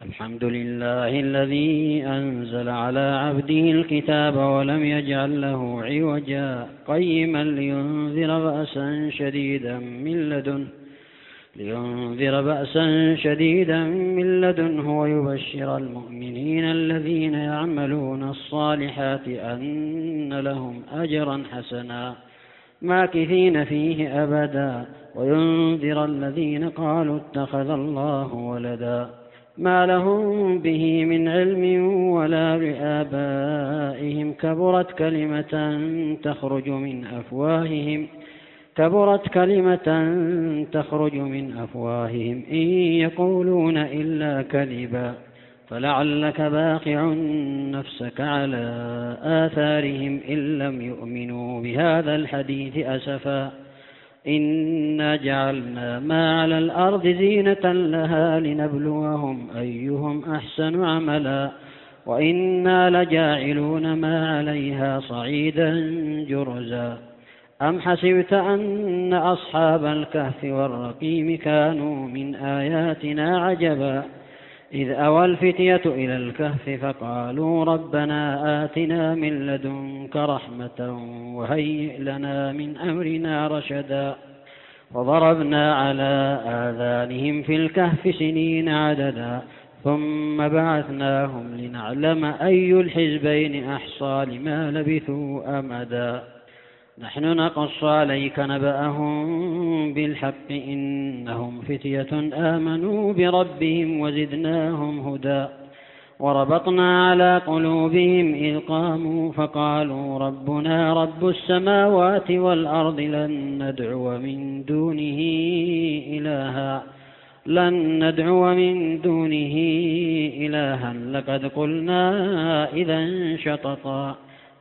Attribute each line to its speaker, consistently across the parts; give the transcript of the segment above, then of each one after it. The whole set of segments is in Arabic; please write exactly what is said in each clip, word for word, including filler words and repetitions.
Speaker 1: الحمد لله الذي أنزل على عبده الكتاب ولم يجعل له عوجا قيما لينذر بأسا شديدا من لدنه لينذر بأسا شديدا من لدنه ويبشر المؤمنين الذين يعملون الصالحات أن لهم أجرا حسنا ماكثين فيه أبدا وينذر الذين قالوا اتخذ الله ولدا ما لهم به من علم ولا لآبائهم كبرت كلمة تخرج من أفواههم كبرت كلمة تخرج من أفواههم إن يقولون إلا كذبا فلعلك باخع نفسك على آثارهم إن لم يؤمنوا بهذا الحديث أسفا إنا جعلنا ما على الأرض زينة لها لنبلوهم أيهم أحسن عملا وإنا لجاعلون ما عليها صعيدا جرزا أم حسبت أن أصحاب الكهف والرقيم كانوا من آياتنا عجبا إذ أوى الفتية إلى الكهف فقالوا ربنا آتنا من لدنك رحمة وهيئ لنا من أمرنا رشدا وضربنا على آذانهم في الكهف سنين عددا ثم بعثناهم لنعلم أي الحزبين أحصى لما لبثوا أمدا نحن نقص عليك نبأهم بالحق إنهم فتية آمنوا بربهم وزدناهم هدى وربطنا على قلوبهم إذ قاموا فقالوا ربنا رب السماوات والأرض لن ندعو من دونه إلها لن ندعو من دونه إلها لقد قلنا إذا شططا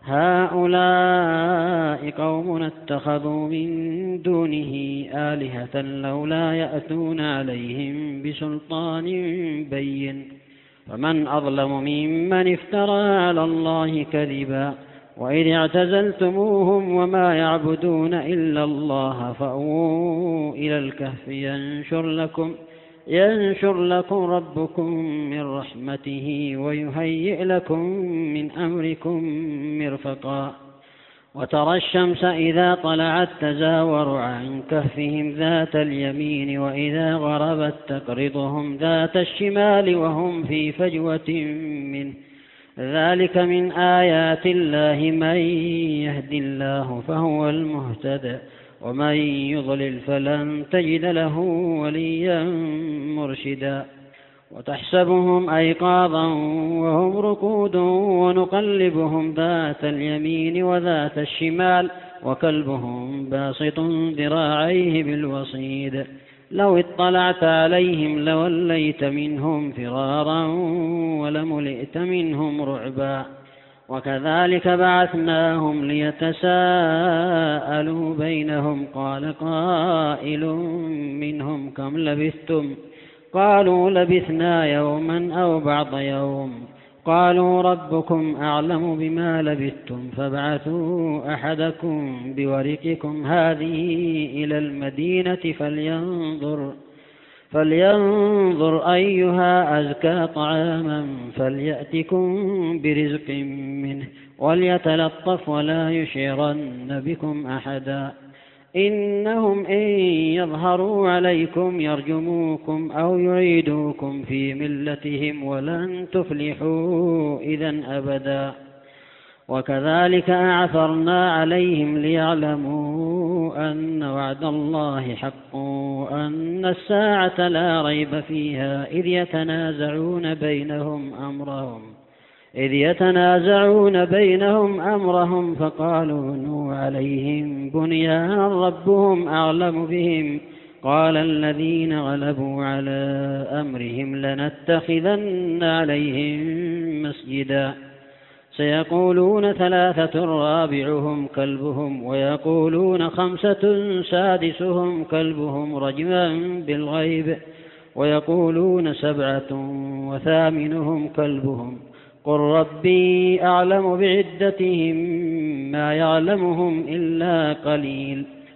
Speaker 1: هؤلاء قوم اتخذوا من دونه آلهة لولا يأتون عليهم بسلطان بين فمن أظلم ممن افترى على الله كذبا وإذ اعتزلتموهم وما يعبدون إلا الله فأووا إلى الكهف ينشر لكم ينشر لكم ربكم من رحمته ويهيئ لكم من أمركم مرفقا وترى الشمس إذا طلعت تزاور عن كهفهم ذات اليمين وإذا غربت تقرضهم ذات الشمال وهم في فجوة منه ذلك من آيات الله من يهد الله فهو المهتد ومن يضلل فلن تجد له وليا مرشدا وتحسبهم أيقاظا وهم ركود ونقلبهم ذات اليمين وذات الشمال وكلبهم باسط ذراعيه بالوصيد لو اطلعت عليهم لوليت منهم فرارا ولملئت منهم رعبا وكذلك بعثناهم ليتساءلوا بينهم قال قائل منهم كم لبثتم قالوا لبثنا يوما أو بعض يوم قالوا ربكم أعلم بما لبثتم فابعثوا أحدكم بورقكم هذه إلى المدينة فلينظر فلينظر أيها أزكى طعاما فليأتكم برزق منه وليتلطف ولا يشعرن بكم أحدا إنهم إن يظهروا عليكم يرجموكم أو يعيدوكم في ملتهم ولن تفلحوا إذا أبدا وكذلك أعثرنا عليهم ليعلموا أن وعد الله حق وأن الساعة لا ريب فيها إذ يتنازعون بينهم أمرهم إذ يتنازعون بينهم أمرهم فقالوا بنوا عليهم بنيانا ربهم أعلم بهم قال الذين غلبوا على أمرهم لنتخذن عليهم مسجدا سيقولون ثلاثة رابعهم كلبهم ويقولون خمسة سادسهم كلبهم رجما بالغيب ويقولون سبعة وثامنهم كلبهم قل ربي أعلم بعدتهم ما يعلمهم إلا قليل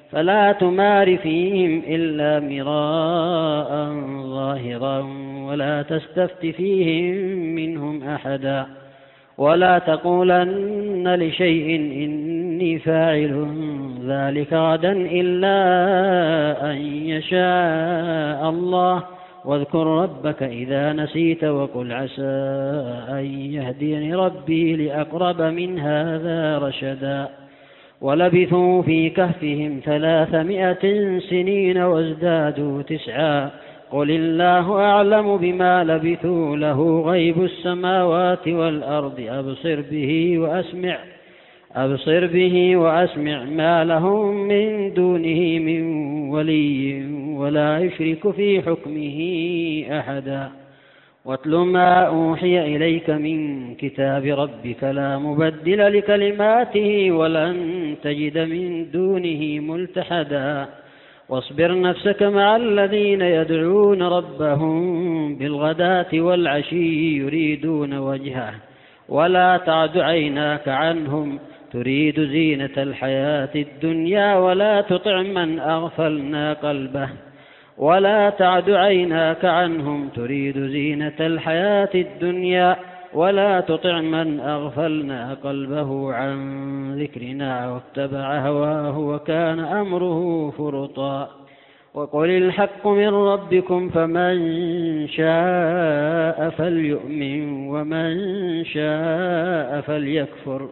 Speaker 1: فلا تمار فيهم إلا مراء ظاهرا ولا تستفت فيهم منهم أحدا ولا تقولن لشيء إني فاعل ذلك غدا إلا أن يشاء الله واذكر ربك إذا نسيت وقل عسى أن يهديني ربي لأقرب من هذا رشدا ولبثوا في كهفهم ثلاثمائة سنين وازدادوا تسعا قل الله أعلم بما لبثوا له غيب السماوات والأرض أبصر به وأسمع أبصر به وأسمع ما لهم من دونه من ولي ولا يشرك في حكمه أحدا واتل ما أوحي إليك من كتاب ربك لا مبدل لكلماته ولن تجد من دونه ملتحدا واصبر نفسك مع الذين يدعون ربهم بالغداة والعشي يريدون وجهه ولا تعد عيناك عنهم تريد زينة الحياة الدنيا ولا تطع من أغفلنا قلبه ولا تعد عيناك عنهم تريد زينة الحياة الدنيا ولا تطع من أغفلنا قلبه عن ذكرنا واتبع هواه وكان أمره فرطا وقل الحق من ربكم فمن شاء فليؤمن ومن شاء فليكفر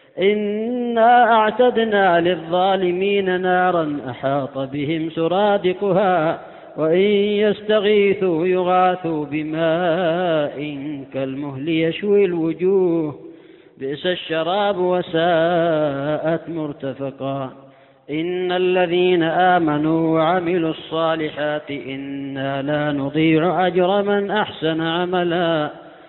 Speaker 1: إنا أعتدنا للظالمين نارا أحاط بهم سرادقها وإن يستغيثوا يغاثوا بماء كالمهل يشوي الوجوه بئس الشراب وساءت مرتفقا إن الذين آمنوا وعملوا الصالحات إنا لا نضيع أجر من أحسن عملا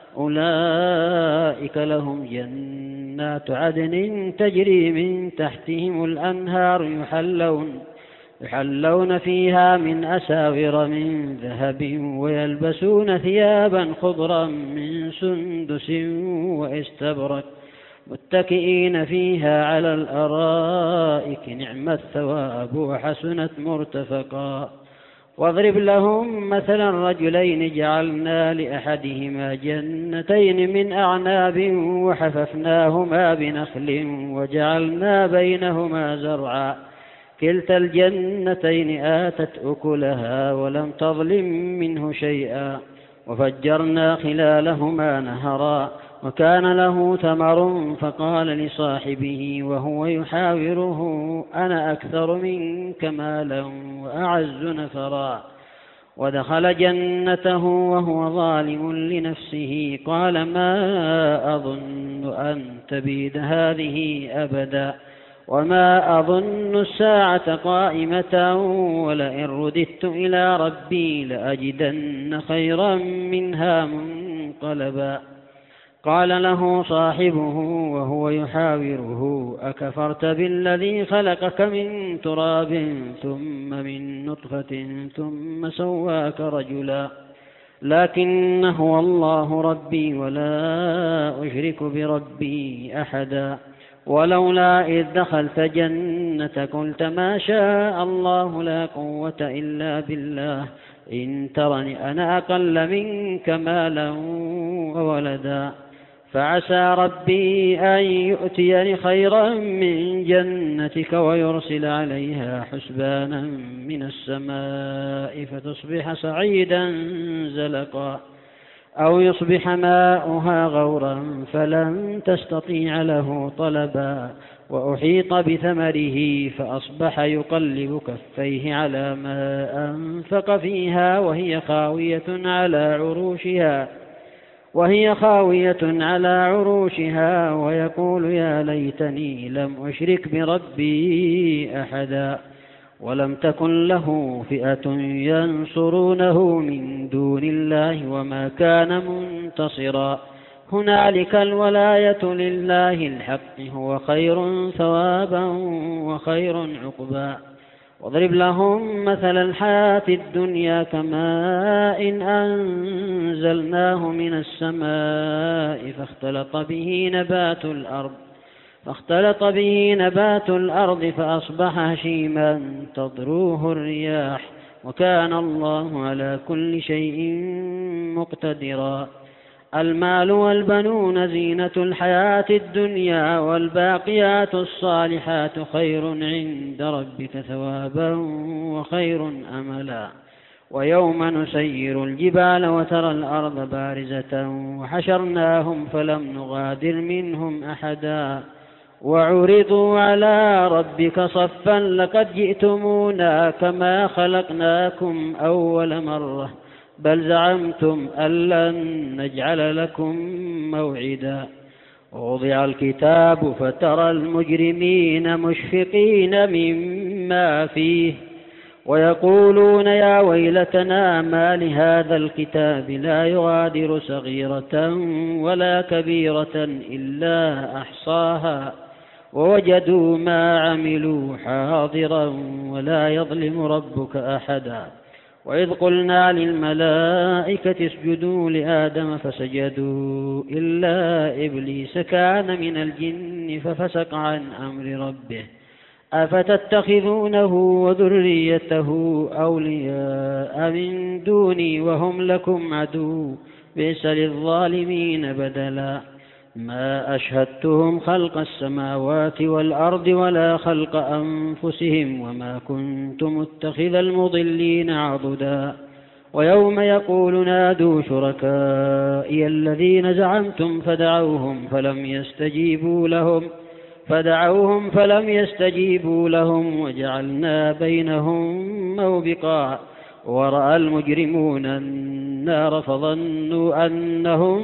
Speaker 1: أولئك لهم جنات عدن تجري من تحتهم الأنهار يحلون يحلون فيها من أساور من ذهب ويلبسون ثيابا خضرا من سندس واستبرق متكئين فيها على الأرائك نعم الثواب وحسنت مرتفقا واضرب لهم مثلا رجلين جعلنا لأحدهما جنتين من أعناب وحففناهما بنخل وجعلنا بينهما زرعا كلتا الجنتين آتت أكلها ولم تظلم منه شيئا وفجرنا خلالهما نهرا وكان له ثمر فقال لصاحبه وهو يحاوره أنا أكثر منك مالا وأعز نفرا ودخل جنته وهو ظالم لنفسه قال ما أظن أن تبيد هذه أبدا وما أظن الساعة قائمة ولئن رددت إلى ربي لأجدن خيرا منها منقلبا قال له صاحبه وهو يحاوره أكفرت بالذي خلقك من تراب ثم من نطفة ثم سواك رجلا لكن هو الله ربي ولا أشرك بربي أحدا ولولا إذ دخلت جنة قلت ما شاء الله لا قوة إلا بالله إن ترني أنا أقل منك مالا وولدا فعسى ربي أن يؤتيني خيرا من جنتك ويرسل عليها حسبانا من السماء فتصبح صعيدا زلقا أو يصبح ماؤها غورا فلن تستطيع له طلبا وأحيط بثمره فأصبح يقلب كفيه على ما أنفق فيها وهي خاوية على عروشها وهي خاوية على عروشها ويقول يا ليتني لم أشرك بربي أحدا ولم تكن له فئة ينصرونه من دون الله وما كان منتصرا هنالك الولاية لله الحق هو خير ثوابا وخير عقبا واضرب لهم مثل الحياة الدنيا كماء إن أنزلناه من السماء فاختلط به نبات الأرض فاختلط به نبات الأرض فأصبح هشيما تضروه الرياح وكان الله على كل شيء مقتدرا. المال والبنون زينة الحياة الدنيا والباقيات الصالحات خير عند ربك ثوابا وخير أملا. ويوم نسير الجبال وترى الأرض بارزة وحشرناهم فلم نغادر منهم أحدا وعرضوا على ربك صفا لقد جئتمونا كما خلقناكم أول مرة بل زعمتم أن لن نجعل لكم موعدا. ووضع الكتاب فترى المجرمين مشفقين مما فيه ويقولون يا ويلتنا ما لهذا الكتاب لا يغادر صغيرة ولا كبيرة إلا أحصاها ووجدوا ما عملوا حاضرا ولا يظلم ربك أحدا. وإذ قلنا للملائكة اسجدوا لآدم فسجدوا إلا إبليس كان من الجن ففسق عن أمر ربه أفتتخذونه وذريته أولياء من دوني وهم لكم عدو بئس للظالمين بدلا. ما أشهدتهم خلق السماوات والأرض ولا خلق أنفسهم وما كنت متخذ المضلين عضدا. ويوم يقول نادوا شركائي الذين زعمتم فدعوهم فلم يستجيبوا لهم فدعوهم فلم يستجيبوا لهم وجعلنا بينهم موبقا. ورأى المجرمون النار فظنوا أنهم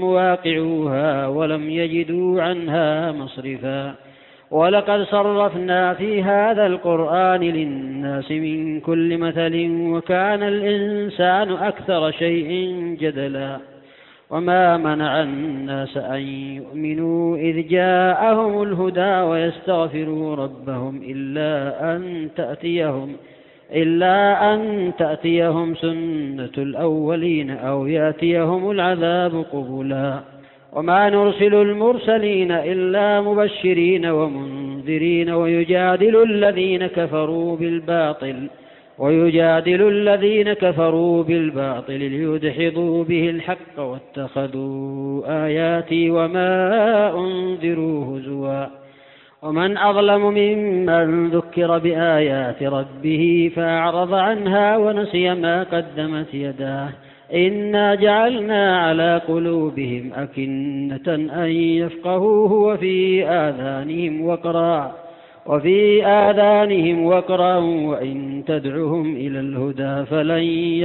Speaker 1: مواقعوها ولم يجدوا عنها مصرفا. ولقد صرفنا في هذا القرآن للناس من كل مثل وكان الإنسان أكثر شيء جدلا. وما منع الناس أن يؤمنوا إذ جاءهم الهدى ويستغفروا ربهم إلا أن تأتيهم إلا أن تأتيهم سنة الأولين أو يأتيهم العذاب قبلا. وما نرسل المرسلين إلا مبشرين ومنذرين ويجادل الذين كفروا بالباطل ويجادل الذين كفروا بالباطل ليدحضوا به الحق واتخذوا آياتي وما أنذروا هزوا. ومن أظلم ممن ذكر بآيات ربه فأعرض عنها ونسي ما قدمت يداه إنا جعلنا على قلوبهم أكنة أن يفقهوه وفي آذانهم وقرا وفي آذانهم وقرا وإن تدعهم إلى الهدى فلن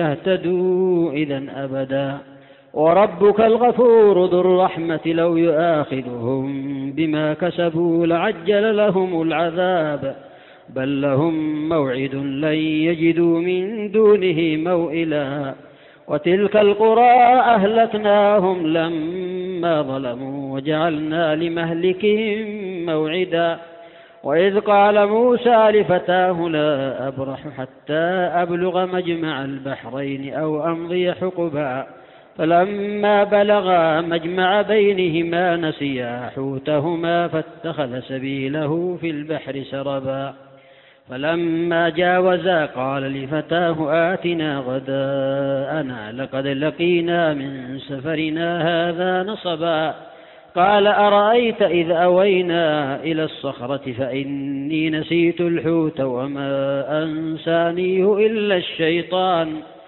Speaker 1: يهتدوا إذا أبدا. وربك الغفور ذو الرحمة لو يؤاخذهم بما كسبوا لعجل لهم العذاب بل لهم موعد لن يجدوا من دونه موئلا. وتلك القرى أهلكناهم لما ظلموا وجعلنا لمهلكهم موعدا. وإذ قال موسى لفتاه لا أبرح حتى أبلغ مجمع البحرين أو أمضي حقبا فلما بلغا مجمع بينهما نسيا حوتهما فاتخذ سبيله في البحر سربا. فلما جاوزا قال لفتاه آتنا غداءنا لقد لقينا من سفرنا هذا نصبا. قال أرأيت إذ أوينا إلى الصخرة فإني نسيت الحوت وما أنسانيه إلا الشيطان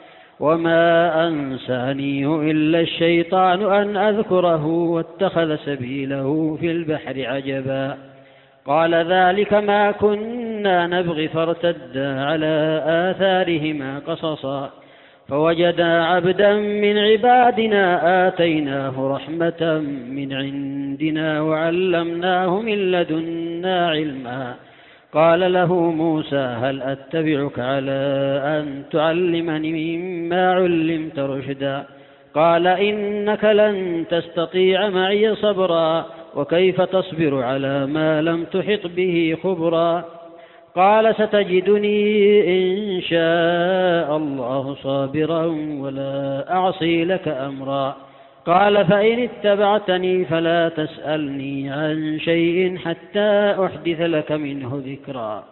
Speaker 1: وما أنسانيه إلا الشيطان أن أذكره واتخذ سبيله في البحر عجبا. قال ذلك ما كنا نبغي فارتدا على آثارهما قصصا فوجدا عبدا من عبادنا آتيناه رحمة من عندنا وعلمناه من لدنا علما. قال له موسى هل أتبعك على أن تعلمني مما علمت رشدا. قال إنك لن تستطيع معي صبرا وكيف تصبر على ما لم تحط به خبرا. قال ستجدني إن شاء الله صابرا ولا أعصي لك أمرا. قال فإن اتبعتني فلا تسألني عن شيء حتى أحدث لك منه ذكرا.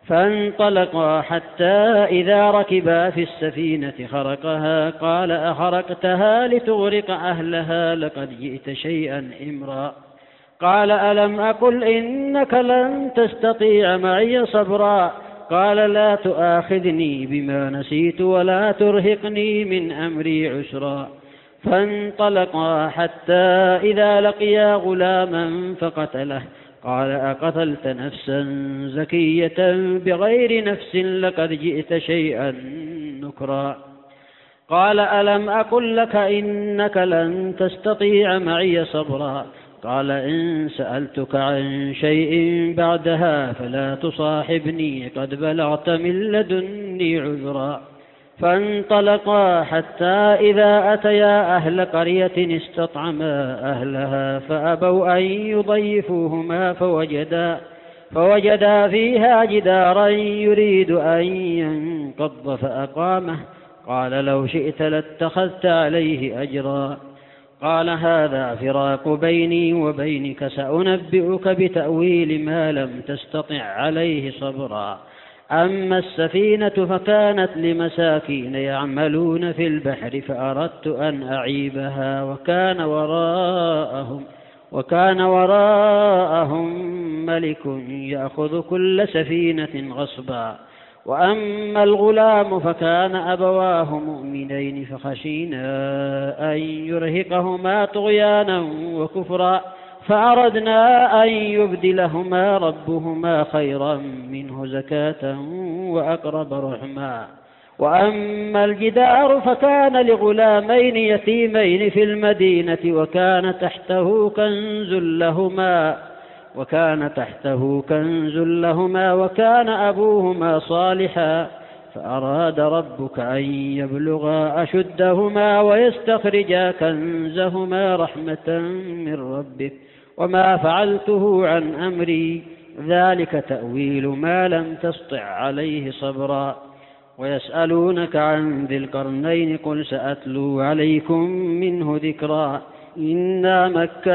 Speaker 1: فانطلقا حتى إذا ركبا في السفينة خرقها قال أخرقتها لتغرق أهلها لقد جئت شيئا إمرا. قال ألم أقل إنك لن تستطيع معي صبرا. قال لا تؤاخذني بما نسيت ولا ترهقني من أمري عسرا. فانطلقا حتى إذا لقيا غلاما فقتله قال أقتلت نفسا زكية بغير نفس لقد جئت شيئا نكرا. قال ألم أقل لك إنك لن تستطيع معي صبرا. قال إن سألتك عن شيء بعدها فلا تصاحبني قد بلغت من لدني عذرا. فانطلقا حتى إذا أتيا أهل قرية استطعما أهلها فأبوا أن يضيفوهما فوجدا, فوجدا فيها جدارا يريد أن ينقض فأقامه. قال لو شئت لاتخذت عليه أجرا. قال هذا فراق بيني وبينك سأنبئك بتأويل ما لم تستطع عليه صبرا. أما السفينة فكانت لمساكين يعملون في البحر فأردت أن أعيبها وكان وراءهم, وكان وراءهم ملك يأخذ كل سفينة غصبا. وأما الغلام فكان أبواه مؤمنين فخشينا أن يرهقهما طغيانا وكفرا فأردنا أن يبدلهما ربهما خيرا منه زكاة وأقرب رحما. وأما الجدار فكان لغلامين يتيمين في المدينة وكان تحته كنز لهما وكان تحته كنز لهما وكان أبوهما صالحا فأراد ربك أن يبلغا أشدهما ويستخرجا كنزهما رحمة من ربك وما فعلته عن أمري ذلك تأويل ما لم تسطع عليه صبرا. ويسألونك عن ذي القرنين قل سأتلو عليكم منه ذكرا. إنا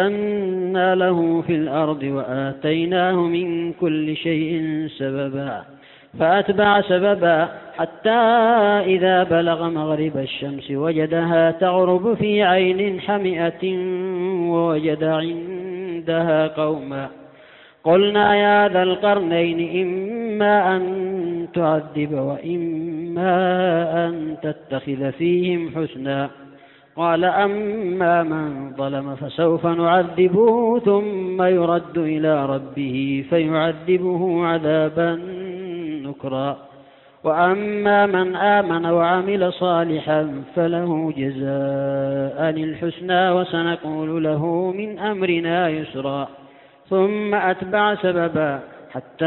Speaker 1: مكنا له في الأرض وآتيناه من كل شيء سببا. فأتبع سببا حتى إذا بلغ مغرب الشمس وجدها تغرب في عين حمئة ووجد عندها قوما. قلنا يا ذا القرنين إما أن تعذب وإما أن تتخذ فيهم حسنا. قال أما من ظلم فسوف نعذبه ثم يرد إلى ربه فيعذبه عذابا نكرا. وأما من آمن وعمل صالحا فله جزاء الحسنى وسنقول له من أمرنا يسرا. ثم أتبع سببا حتى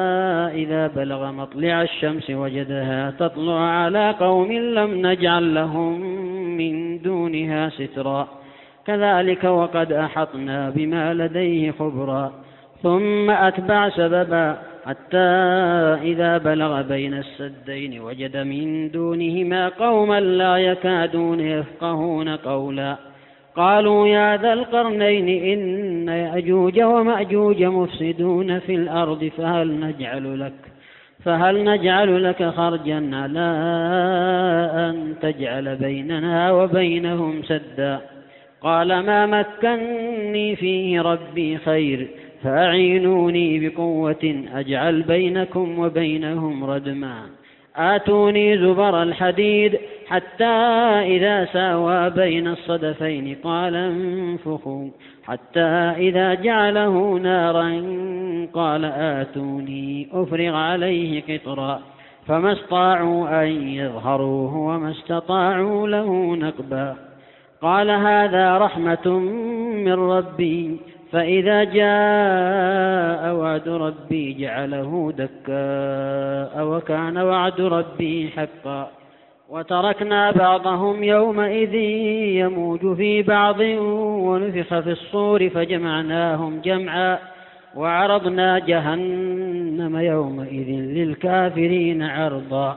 Speaker 1: إذا بلغ مطلع الشمس وجدها تطلع على قوم لم نجعل لهم من دونها سترا. كذلك وقد أحطنا بما لديه خبرا. ثم أتبع سببا حتى إذا بلغ بين السدين وجد من دونهما قوما لا يكادون يفقهون قولا. قالوا يا ذا القرنين إن يأجوج ومأجوج مفسدون في الأرض فهل نجعل لك فهل نجعل لك خرجا على أن تجعل بيننا وبينهم سدا. قال ما مكني فيه ربي خير فأعينوني بقوة أجعل بينكم وبينهم ردما. آتوني زبر الحديد حتى إذا ساوى بين الصدفين قال انفخوا حتى إذا جعله نارا قال آتوني أفرغ عليه قطرا. فما استطاعوا أن يظهروه وما استطاعوا له نقبا. قال هذا رحمة من ربي فإذا جاء وعد ربي جعله دكاء وكان وعد ربي حقا. وتركنا بعضهم يومئذ يموج في بعض ونفخ في الصور فجمعناهم جمعا وعرضنا جهنم يومئذ للكافرين عرضا.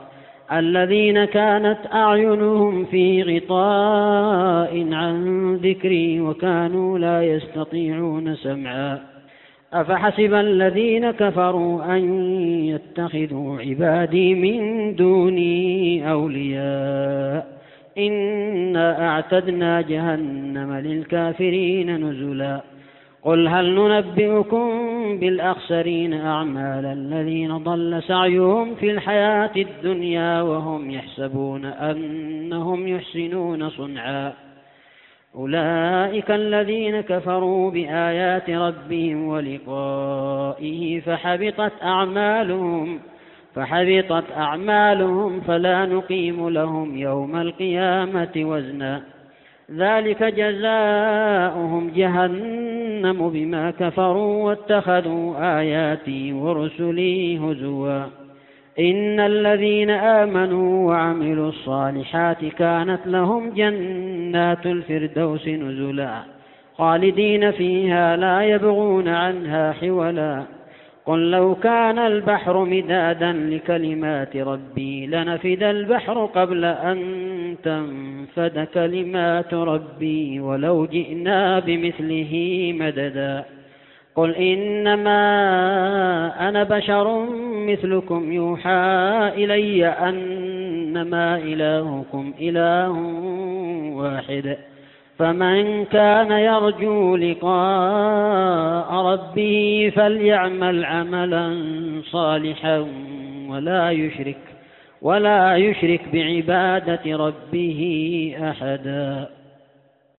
Speaker 1: الذين كانت أعينهم في غطاء عن ذكري وكانوا لا يستطيعون سمعا أفحسب الذين كفروا أن يتخذوا عبادي من دوني أولياء إنا أعتدنا جهنم للكافرين نزلا قل هل ننبئكم بالأخسرين أعمالا الذين ضل سعيهم في الحياة الدنيا وهم يحسبون أنهم يحسنون صنعا أولئك الذين كفروا بآيات ربهم ولقائه فحبطت أعمالهم فحبطت أعمالهم فلا نقيم لهم يوم القيامة وزنا ذلك جزاؤهم جهنم بما كفروا واتخذوا آياتي ورسلي هزوا إن الذين آمنوا وعملوا الصالحات كانت لهم جنات الفردوس نزلا خالدين فيها لا يبغون عنها حولا قل لو كان البحر مدادا لكلمات ربي لنفد البحر قبل أن تنفد كلمات ربي ولو جئنا بمثله مددا قل إنما أنا بشر مثلكم يوحى إلي أنما إلهكم إله واحد فمن كان يرجو لقاء ربه فليعمل عملا صالحا ولا يشرك ولا يشرك بعبادة ربه أحدا.